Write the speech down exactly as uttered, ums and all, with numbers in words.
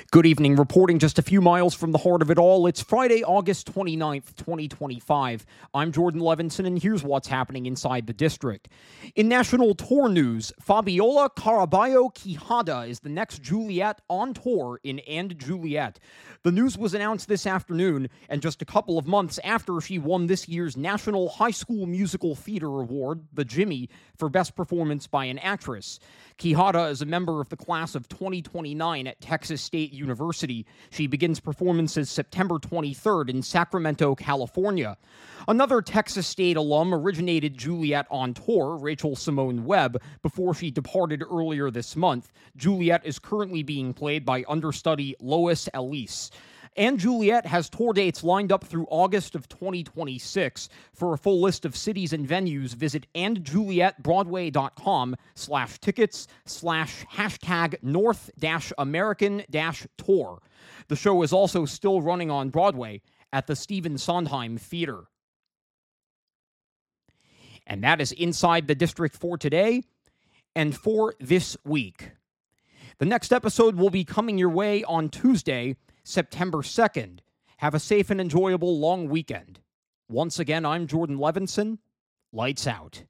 Good evening. Reporting just a few miles from the heart of it all, it's Friday, August twenty-ninth, twenty twenty-five. I'm Jordan Levinson, and here's what's happening inside the district. In national tour news, Fabiola Caraballo Quijada is the next Juliet on tour in And Juliet. The news was announced this afternoon, and just a couple of months after she won this year's National High School Musical Theater Award, the Jimmy, for Best Performance by an Actress. Quijada is a member of the class of twenty twenty-nine at Texas State University. She begins performances September twenty-third in Sacramento, California. Another Texas State alum originated Juliet on tour, Rachel Simone Webb, before she departed earlier this month. Juliet is currently being played by understudy Lois Elise. And Juliet has tour dates lined up through August of twenty twenty-six. For a full list of cities and venues, visit andjulietbroadway.com slash tickets slash hashtag North dash American dash tour. The show is also still running on Broadway at the Stephen Sondheim Theater. And that is Inside the District for today and for this week. The next episode will be coming your way on Tuesday, September second. Have a safe and enjoyable long weekend. Once again, I'm Jordan Levinson. Lights out.